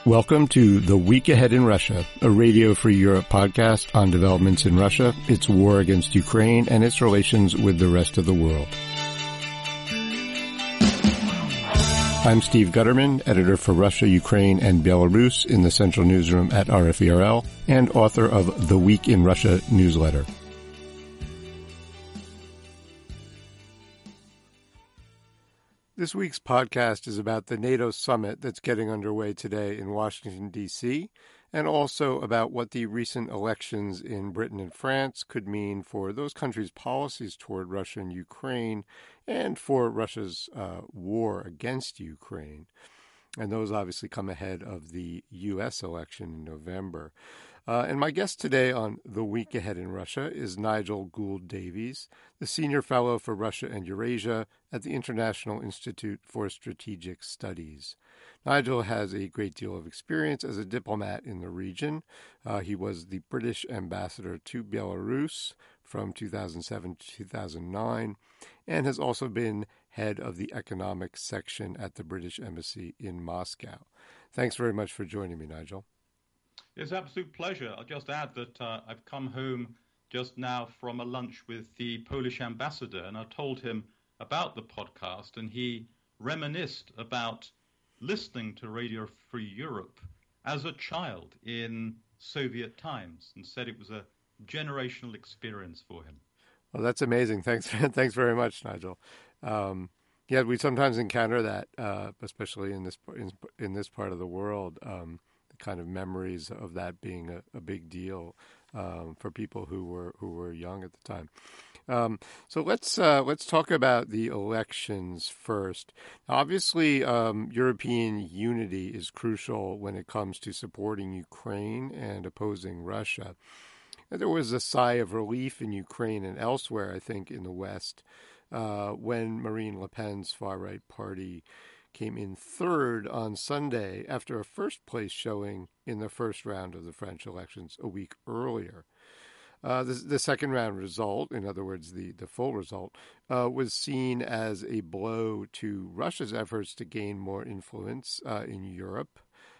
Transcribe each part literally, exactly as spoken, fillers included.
Welcome to The Week Ahead in Russia, a Radio Free Europe podcast on developments in Russia, its war against Ukraine, and its relations with the rest of the world. I'm Steve Gutterman, editor for Russia, Ukraine, and Belarus in the Central Newsroom at R F E R L, and author of The Week in Russia newsletter. This week's podcast is about the NATO summit that's getting underway today in Washington, D C, and also about what the recent elections in Britain and France could mean for those countries' policies toward Russia and Ukraine, and for Russia's uh, war against Ukraine. And those obviously come ahead of the U S election in November. Uh, and my guest today on The Week Ahead in Russia is Nigel Gould-Davies, the Senior Fellow for Russia and Eurasia at the International Institute for Strategic Studies. Nigel has a great deal of experience as a diplomat in the region. Uh, he was the British ambassador to Belarus from two thousand seven to two thousand nine, and has also been head of the economic section at the British Embassy in Moscow. Thanks very much for joining me, Nigel. It's an absolute pleasure. I'll just add that uh, I've come home just now from a lunch with the Polish ambassador, and I told him about the podcast, and he reminisced about listening to Radio Free Europe as a child in Soviet times, and said it was a generational experience for him. Well, that's amazing. Thanks, thanks very much, Nigel. Um, yeah, we sometimes encounter that, uh, especially in this in, in this part of the world. Um, kind of memories of that being a, a big deal um, for people who were who were young at the time. Um, so let's uh, let's talk about the elections first. Obviously, um, European unity is crucial when it comes to supporting Ukraine and opposing Russia. And there was a sigh of relief in Ukraine and elsewhere, I think, in the West, uh, when Marine Le Pen's far-right party came in third on Sunday after a first-place showing in the first round of the French elections a week earlier. Uh, the, the second-round result, in other words, the, the full result, uh, was seen as a blow to Russia's efforts to gain more influence uh, in Europe.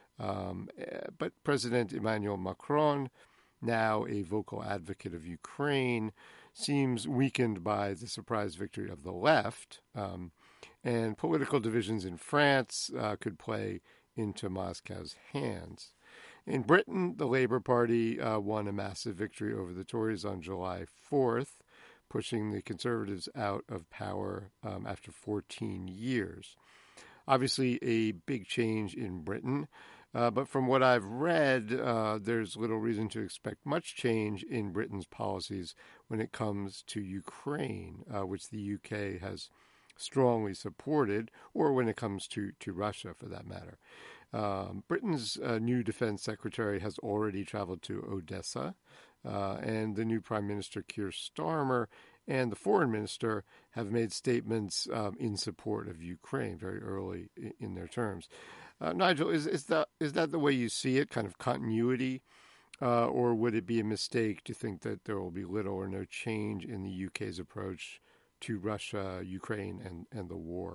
Um, but President Emmanuel Macron, now a vocal advocate of Ukraine, seems weakened by the surprise victory of the left. Um, And political divisions in France uh, could play into Moscow's hands. In Britain, the Labour Party uh, won a massive victory over the Tories on July fourth, pushing the Conservatives out of power um, after fourteen years. Obviously, a big change in Britain, uh, but from what I've read, uh, there's little reason to expect much change in Britain's policies when it comes to Ukraine, uh, which the U K has strongly supported, or when it comes to, to Russia, for that matter. Um, Britain's uh, new defense secretary has already traveled to Odessa, uh, and the new Prime Minister, Keir Starmer, and the foreign minister have made statements um, in support of Ukraine very early in, in their terms. Uh, Nigel, is, is, that, is that the way you see it, kind of continuity, uh, or would it be a mistake to think that there will be little or no change in the U K's approach to Russia, Ukraine, and, and the war?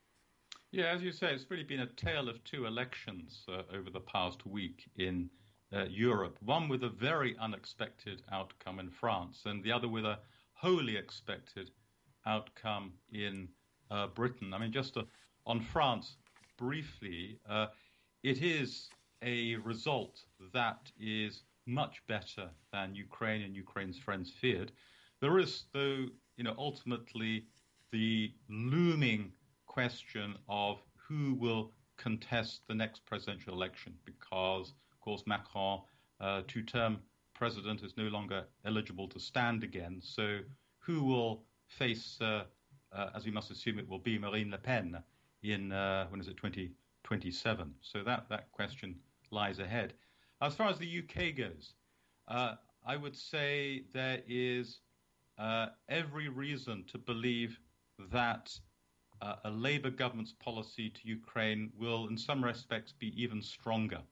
Yeah, as you say, it's really been a tale of two elections uh, over the past week in uh, Europe, one with a very unexpected outcome in France, and the other with a wholly expected outcome in uh, Britain. I mean, just to, on France, briefly, uh, it is a result that is much better than Ukraine and Ukraine's friends feared. There is, though, you know, ultimately the looming question of who will contest the next presidential election, because, of course, Macron, uh, two-term president, is no longer eligible to stand again. So who will face, uh, uh, as we must assume it will be, Marine Le Pen in, uh, when is it, twenty twenty-seven? So that, that question lies ahead. As far as the U K goes, uh, I would say there is Uh, every reason to believe that uh, a Labour government's policy to Ukraine will, in some respects, be even stronger.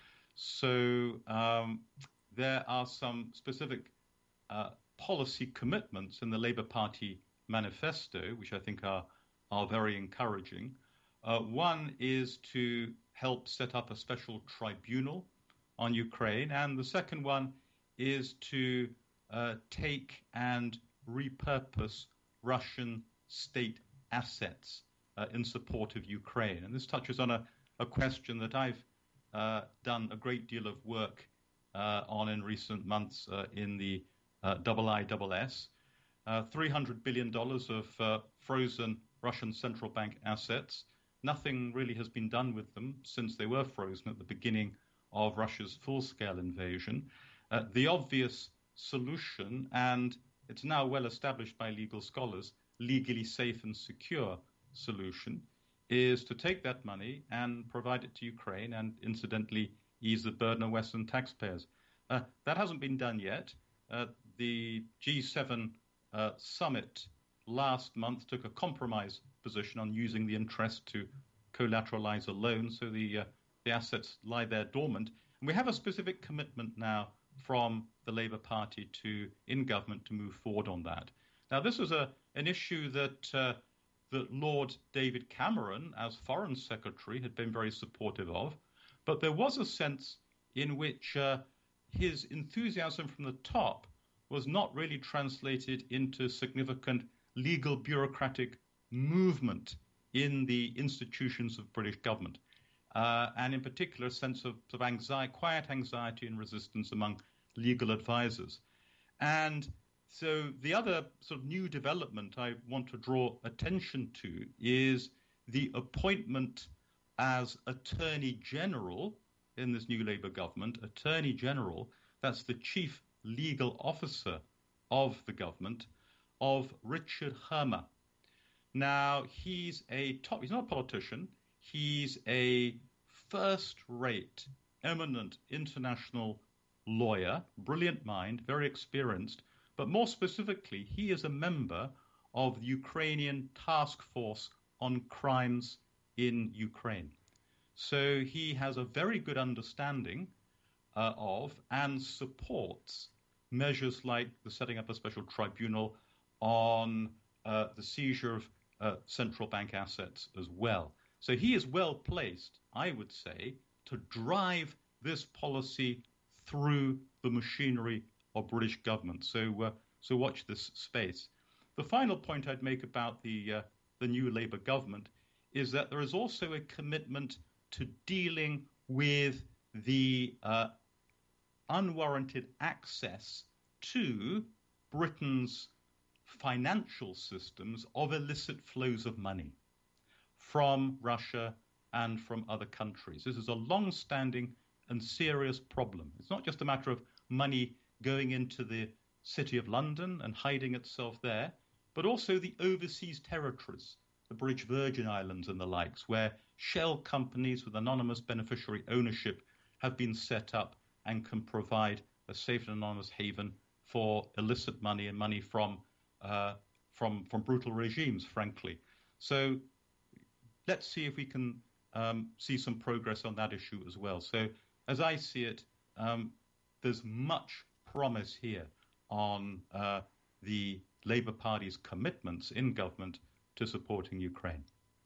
So um, there are some specific uh, policy commitments in the Labour Party manifesto, which I think are, are very encouraging. Uh, one is to help set up a special tribunal on Ukraine. And the second one is to uh, take and repurpose Russian state assets uh, in support of Ukraine. And this touches on a, a question that I've uh, done a great deal of work uh, on in recent months uh, in the uh, I I S S. Uh, three hundred billion dollars of uh, frozen Russian central bank assets. Nothing really has been done with them since they were frozen at the beginning of Russia's full-scale invasion. Uh, the obvious solution, and it's now well established by legal scholars, legally safe and secure solution, is to take that money and provide it to Ukraine and incidentally ease the burden of Western taxpayers. Uh, that hasn't been done yet. Uh, the G seven uh, summit last month took a compromise position on using the interest to collateralize a loan, so the uh, the assets lie there dormant. And we have a specific commitment now from the Labour Party to, in government, to move forward on that. Now, this was a an issue that uh, that Lord David Cameron, as Foreign Secretary, had been very supportive of, but there was a sense in which uh, his enthusiasm from the top was not really translated into significant legal bureaucratic movement in the institutions of British government, uh, and in particular a sense of, of anxiety, quiet anxiety and resistance among legal advisors. And so the other sort of new development I want to draw attention to is the appointment as Attorney General in this new Labour government, Attorney General, that's the chief legal officer of the government, of Richard Hermer. Now, he's a top, he's not a politician, he's a first-rate, eminent international lawyer, brilliant mind, very experienced, but more specifically, he is a member of the Ukrainian Task Force on Crimes in Ukraine. So he has a very good understanding uh, of and supports measures like the setting up a special tribunal on uh, the seizure of uh, central bank assets as well. So he is well placed, I would say, to drive this policy through the machinery of British government. So, uh, so watch this space. The final point I'd make about the uh, the new Labour government is that there is also a commitment to dealing with the uh, unwarranted access to Britain's financial systems of illicit flows of money from Russia and from other countries. This is a long-standing and serious problem. It's not just a matter of money going into the City of London and hiding itself there, but also the overseas territories, the British Virgin Islands and the likes, where shell companies with anonymous beneficiary ownership have been set up and can provide a safe and anonymous haven for illicit money and money from uh, from from brutal regimes, frankly. So let's see if we can um, see some progress on that issue as well. So as I see it, um, there's much promise here on uh, the Labour Party's commitments in government to supporting Ukraine.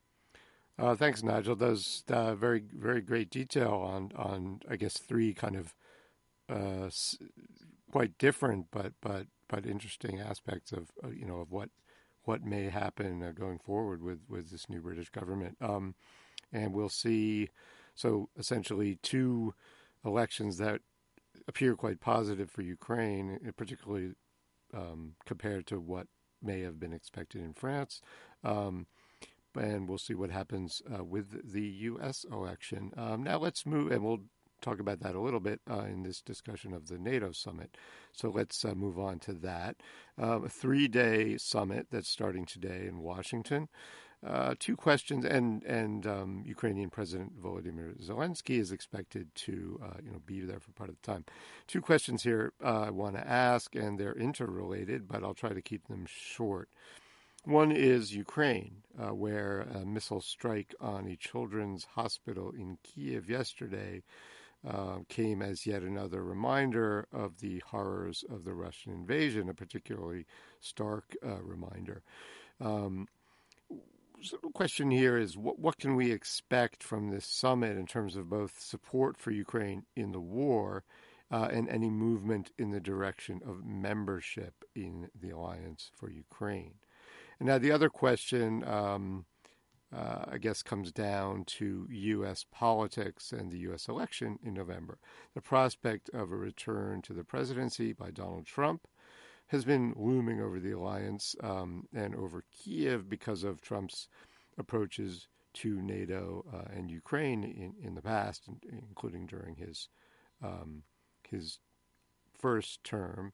Uh, thanks, Nigel. Those uh, very, very great detail on, on I guess, three kind of uh, s- quite different but but but interesting aspects of uh, you know of what what may happen uh, going forward with, with this new British government. Um, and we'll see. So essentially, two elections that appear quite positive for Ukraine, particularly um, compared to what may have been expected in France. Um, and we'll see what happens uh, with the U S election. Um, now let's move, and we'll talk about that a little bit uh, in this discussion of the NATO summit. So let's uh, move on to that. Um, a three-day summit that's starting today in Washington. Uh, two questions, and and um, Ukrainian President Volodymyr Zelensky is expected to uh, you know be there for part of the time. Two questions here uh, I want to ask, and they're interrelated, but I'll try to keep them short. One is Ukraine, uh, where a missile strike on a children's hospital in Kiev yesterday uh, came as yet another reminder of the horrors of the Russian invasion, a particularly stark uh, reminder. Um, so the question here is, what, what can we expect from this summit in terms of both support for Ukraine in the war uh, and any movement in the direction of membership in the Alliance for Ukraine? And now the other question, um, uh, I guess, comes down to U S politics and the U S election in November. The prospect of a return to the presidency by Donald Trump has been looming over the alliance um, and over Kiev because of Trump's approaches to NATO uh, and Ukraine in, in the past, including during his um, his first term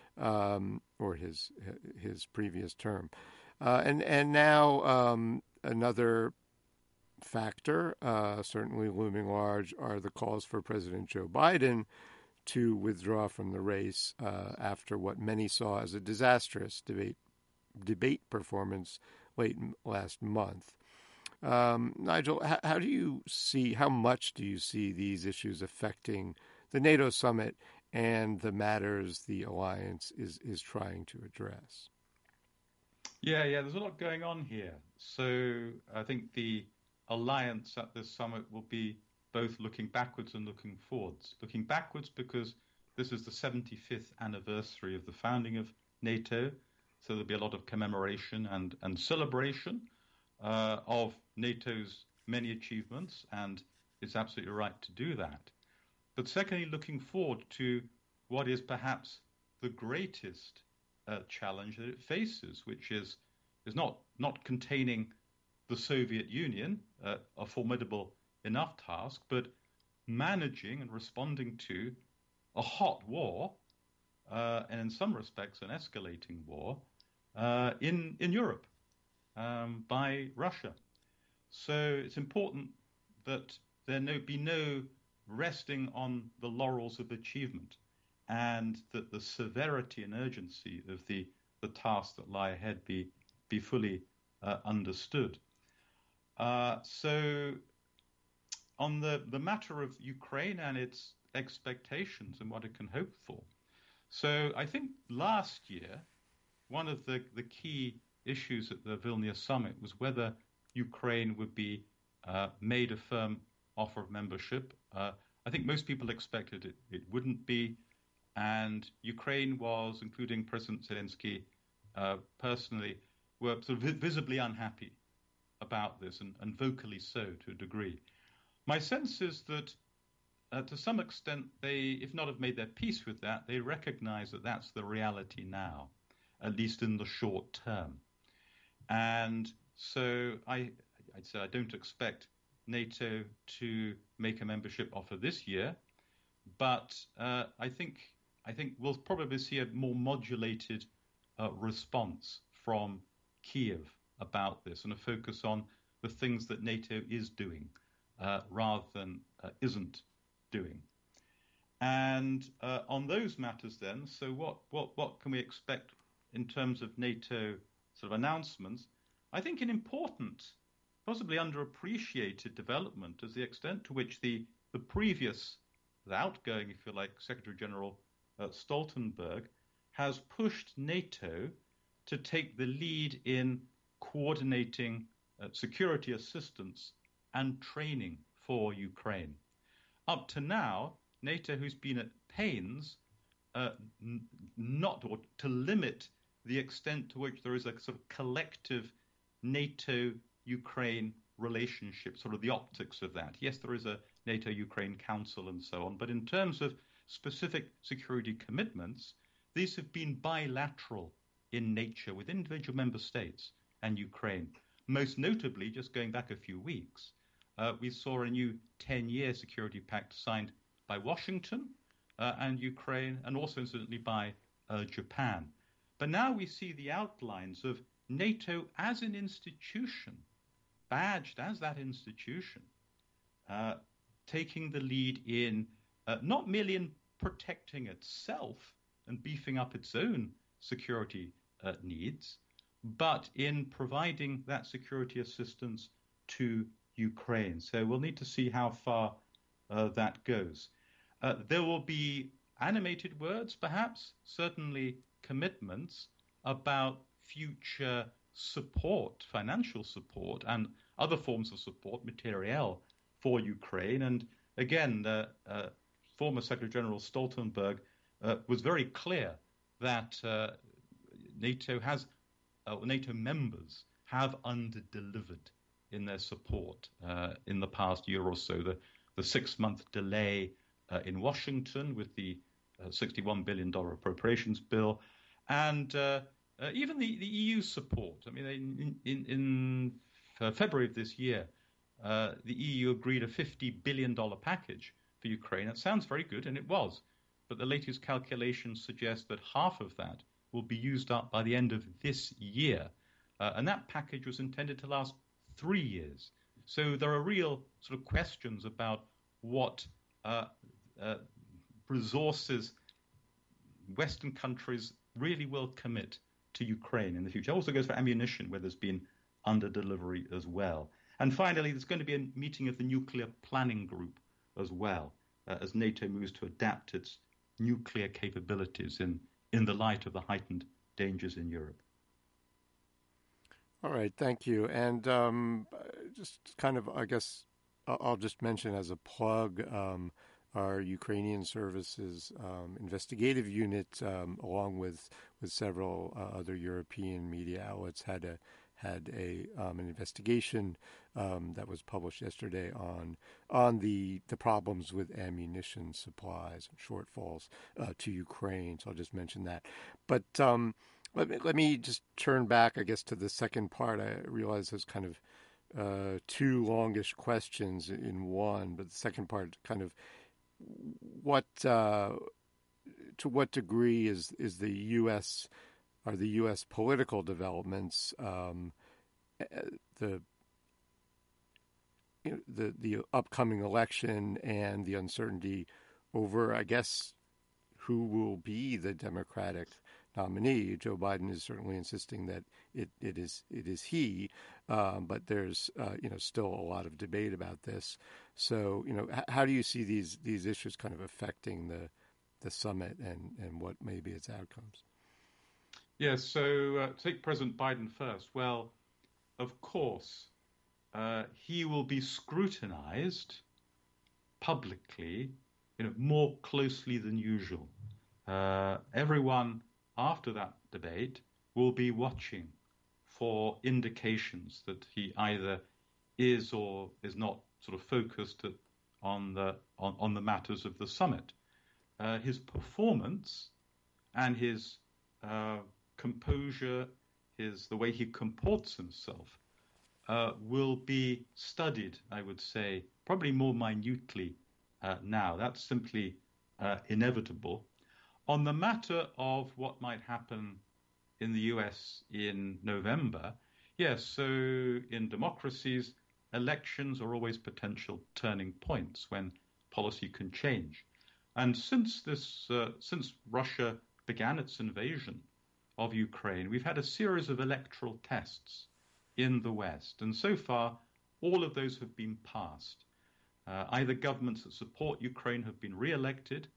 um, or his his previous term, uh, and and now um, another factor, uh, certainly looming large, are the calls for President Joe Biden to withdraw from the race uh, after what many saw as a disastrous debate debate performance late last month. Um, Nigel, how, how do you see, how much do you see these issues affecting the NATO summit and the matters the alliance is, is trying to address? Yeah, yeah, there's a lot going on here. So I think the alliance at this summit will be both looking backwards and looking forwards. Looking backwards because this is the seventy-fifth anniversary of the founding of NATO, so there'll be a lot of commemoration and, and celebration uh, of NATO's many achievements, and it's absolutely right to do that. But secondly, looking forward to what is perhaps the greatest uh, challenge that it faces, which is, is not, not containing the Soviet Union, uh, a formidable enough task, but managing and responding to a hot war, uh, and in some respects an escalating war, uh, in, in Europe um, by Russia. So it's important that there no, be no resting on the laurels of achievement, and that the severity and urgency of the, the tasks that lie ahead be, be fully uh, understood. Uh, so on the, the matter of Ukraine and its expectations and what it can hope for. So I think last year, one of the, the key issues at the Vilnius summit was whether Ukraine would be uh, made a firm offer of membership. Uh, I think most people expected it, it wouldn't be. And Ukraine was, including President Zelensky uh, personally, were sort of vi- visibly unhappy about this, and, and vocally so to a degree. My sense is that uh, to some extent they, if not have made their peace with that, they recognize that that's the reality now, at least in the short term. And so I, I'd say I don't expect NATO to make a membership offer this year, but uh, I think I think we'll probably see a more modulated uh, response from Kiev about this, and a focus on the things that NATO is doing uh, rather than uh, isn't doing. And uh, on those matters then, so what, what, what can we expect in terms of NATO sort of announcements? I think an important, possibly underappreciated development is the extent to which the, the previous, the outgoing, if you like, Secretary General uh, Stoltenberg has pushed NATO to take the lead in coordinating uh, security assistance and training for Ukraine. Up to now, NATO, who's been at pains uh, n- not or to limit the extent to which there is a sort of collective NATO-Ukraine relationship, sort of the optics of that. Yes, there is a NATO-Ukraine Council and so on, but in terms of specific security commitments, these have been bilateral in nature with individual member states and Ukraine. Most notably, just going back a few weeks, uh, we saw a new ten-year security pact signed by Washington uh, and Ukraine, and also incidentally by uh, Japan. But now we see the outlines of NATO as an institution, badged as that institution, uh, taking the lead in uh, not merely in protecting itself and beefing up its own security uh, needs, but in providing that security assistance to Ukraine. So we'll need to see how far uh, that goes. Uh, there will be animated words, perhaps, certainly commitments about future support, financial support, and other forms of support, materiel, for Ukraine. And again, uh, uh, former Secretary General Stoltenberg uh, was very clear that uh, NATO has, uh, NATO members have under-delivered in their support uh, in the past year or so. The, the six-month delay uh, in Washington with the uh, sixty-one billion dollars appropriations bill, and uh, uh, even the, the E U support. I mean, in, in, in uh, February of this year, uh, the E U agreed a fifty billion dollars package for Ukraine. It sounds very good, and it was. But the latest calculations suggest that half of that will be used up by the end of this year. Uh, and that package was intended to last three years. So there are real sort of questions about what uh, uh, resources Western countries really will commit to Ukraine in the future. It also goes for ammunition, where there's been under-delivery as well. And finally, there's going to be a meeting of the Nuclear Planning Group as well, uh, as NATO moves to adapt its nuclear capabilities in, in the light of the heightened dangers in Europe. All right, thank you. And um, just kind of, I guess, I'll just mention as a plug, um, our Ukrainian Services um, investigative unit, um, along with with several uh, other European media outlets, had a had a um, an investigation um, that was published yesterday on on the the problems with ammunition supplies and shortfalls uh, to Ukraine. So I'll just mention that. But um, let me let me just turn back, I guess, to the second part. I realize there's kind of uh, two longish questions in one, but the second part kind of what uh, to what degree is is the U S are the U S political developments, um, the you know, the the upcoming election and the uncertainty over, I guess, who will be the Democratic nominee. Joe Biden is certainly insisting that it, it is it is he, um, but there's uh, you know still a lot of debate about this. So you know, h- how do you see these these issues kind of affecting the the summit and, and what may be its outcomes? Yes, so uh, take President Biden first. Well, of course, uh, he will be scrutinized publicly, you know, more closely than usual. Uh, everyone after that debate will be watching for indications that he either is or is not sort of focused on the on, on the matters of the summit. Uh, his performance and his uh, composure, his the way he comports himself, uh, will be studied, I would say, probably more minutely uh, now. That's simply uh, inevitable. On the matter of what might happen in the U S in November, yes, so in democracies, elections are always potential turning points when policy can change. And since this, uh, since Russia began its invasion of Ukraine, we've had a series of electoral tests in the West. And so far, all of those have been passed. Uh, either governments that support Ukraine have been re-elected,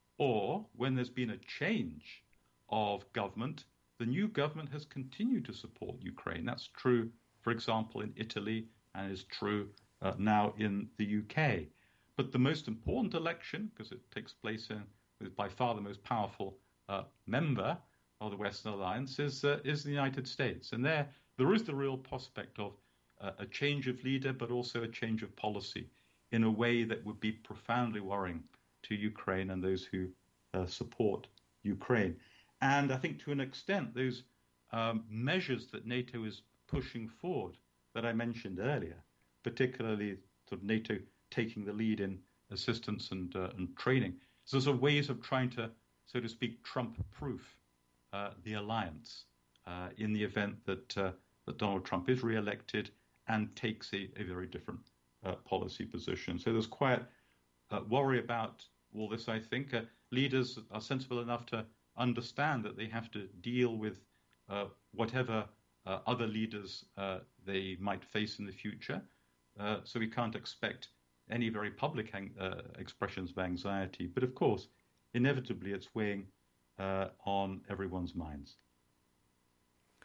or when there's been a change of government, the new government has continued to support Ukraine. That's true, for example, in Italy, and is true uh, now in the U K. But the most important election, because it takes place in, with by far the most powerful uh, member of the Western Alliance, is uh, is the United States. And there, there is the real prospect of uh, a change of leader, but also a change of policy in a way that would be profoundly worrying to Ukraine and those who uh, support Ukraine. And I think to an extent, those um, measures that NATO is pushing forward that I mentioned earlier, particularly sort of NATO taking the lead in assistance and, uh, and training, so sort of ways of trying to, so to speak, Trump-proof uh, the alliance uh, in the event that, uh, that Donald Trump is re-elected and takes a, a very different uh, policy position. So there's quite uh, worry about all this, I think. Uh, leaders are sensible enough to understand that they have to deal with uh, whatever uh, other leaders uh, they might face in the future. Uh, so we can't expect any very public uh, expressions of anxiety. But of course, inevitably, it's weighing uh, on everyone's minds.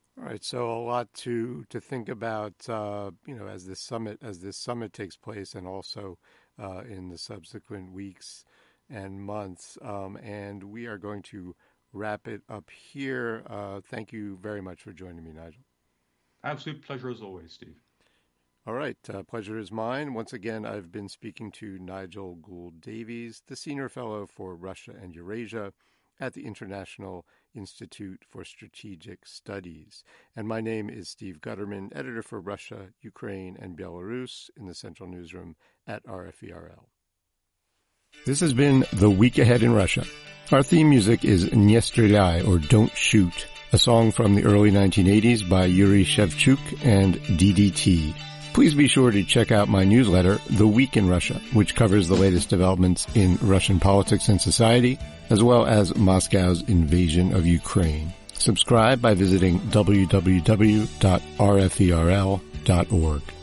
All right, so a lot to to think about, uh, you know, as this summit as this summit takes place, and also uh, in the subsequent weeks and months. Um, and we are going to wrap it up here. Uh, thank you very much for joining me, Nigel. Absolute pleasure as always, Steve. All right, uh, pleasure is mine. Once again, I've been speaking to Nigel Gould Davies, the Senior Fellow for Russia and Eurasia at the International Institute for Strategic Studies. And my name is Steve Gutterman, editor for Russia, Ukraine, and Belarus in the Central Newsroom at R F E R L. This has been The Week Ahead in Russia. Our theme music is Nie Stреляй, or Don't Shoot, a song from the early nineteen eighties by Yuri Shevchuk and D D T. Please be sure to check out my newsletter, The Week in Russia, which covers the latest developments in Russian politics and society, as well as Moscow's invasion of Ukraine. Subscribe by visiting w w w dot r f e r l dot org.